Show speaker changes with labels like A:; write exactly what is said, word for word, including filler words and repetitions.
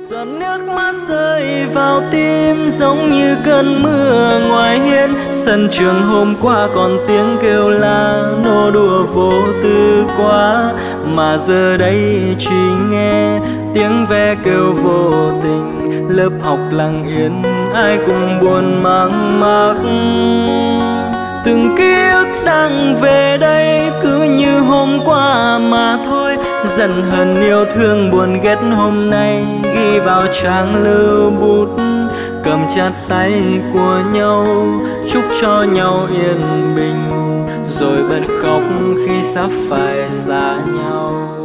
A: giọt nước mắt rơi vào tim giống như cơn mưa ngoài hiên. Sân trường hôm qua còn tiếng kêu la nô đùa vô tư quá, mà giờ đây chỉ nghe tiếng ve kêu vô tình. Lớp học lặng yên ai cũng buồn mang mác, từng ký ức đang về đây cứ như hôm qua mà thôi. Dần hờn yêu thương buồn ghét hôm nay ghi vào trang lưu bút, cầm chặt tay của nhau chúc cho nhau yên bình, rồi bật khóc khi sắp phải xa nhau.